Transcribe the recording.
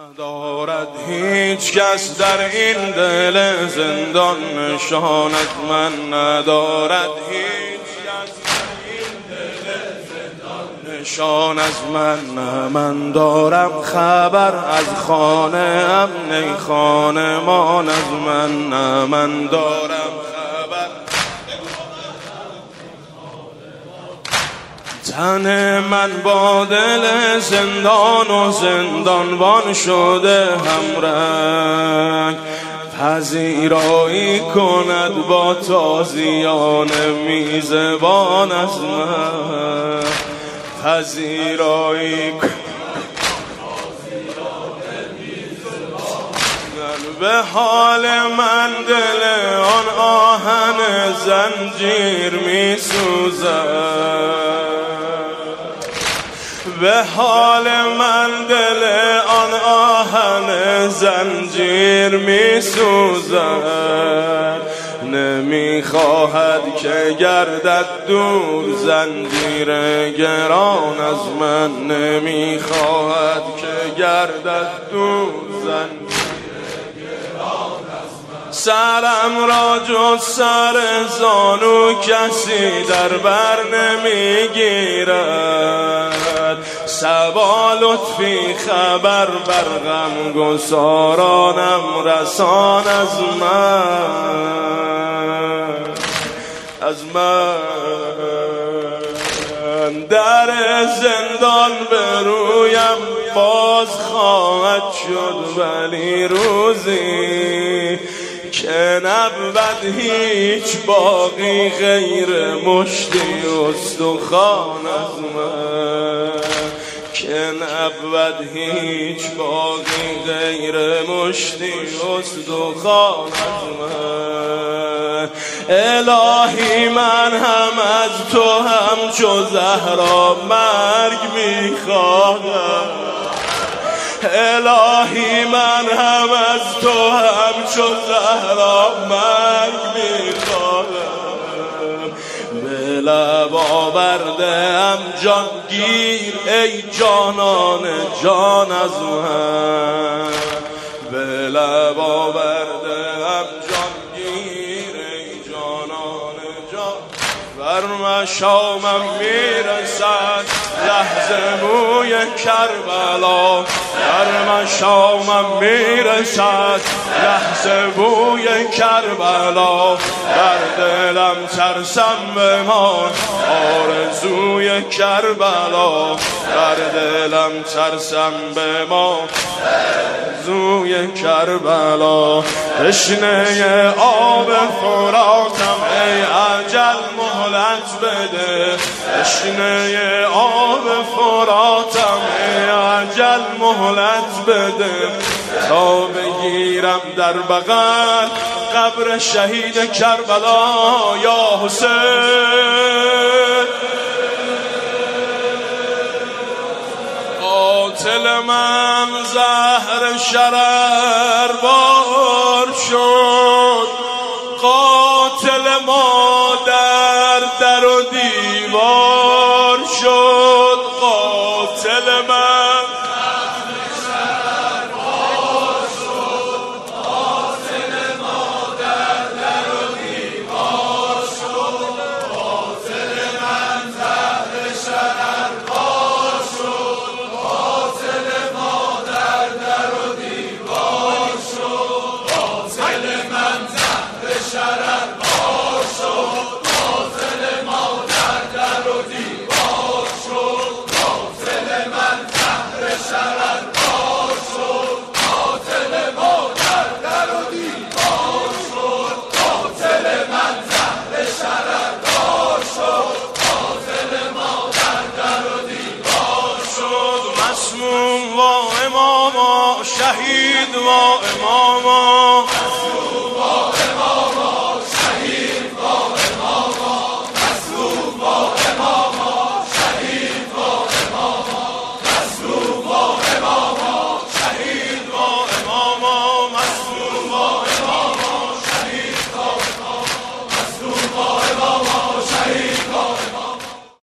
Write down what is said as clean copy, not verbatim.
ندارد هیچ کس در این دل زندان نشانت من ندارد هیچ کس در این دل زندان نشان از من دارم خبر از خانه امن خانمان از من دارم خبر تن من با دل زندان و زندانبان شده همرنگ پذیرایی کند با تازیان میزبان از من پذیرایی به حال من دل آن آهن زنجیر می سوزد به حال من دل آن آهن زنجیر می سوزد نمی خواهد که گردد دور زنجیر گران از من نمی خواهد که گردد دور زنجیر سرم را جز سر زانو کسی در بر نمیگیرد صبا لطفی خبر بر غم گسارانم رسان از من در زندان به رویم باز خواهد شد ولی روزی که نبود هیچ باقی غیر مشتی استخوان از من که نبود هیچ باقی غیر مشتی استخوان از من الهی من هم از تو همچو زهرا مرگ میخواهم الهی من هم از تو همچو زهرا مرگ میخواهم به لب آورده‌ام جان گیر ای جانان جان از من به لب آورده‌ام جان گیر ای جانان جان فرمشامم میرسد لحظه موی کربلا فرمشامم میرسد لحظه بوی کربلا در دلم ترسم بمان آرزوی کربلا در دلم ترسم بمان آرزوی کربلا تشنه آب فراتم ای اجل مهلت بده تشنه آب فراتم ای اجل مهلت بده تا بگیرم در بغل قبر شهید کربلا یا حسین قاتل من زهر شرر بار شد قاتل مادر در و دیوار شد قاتل من شهید و اماما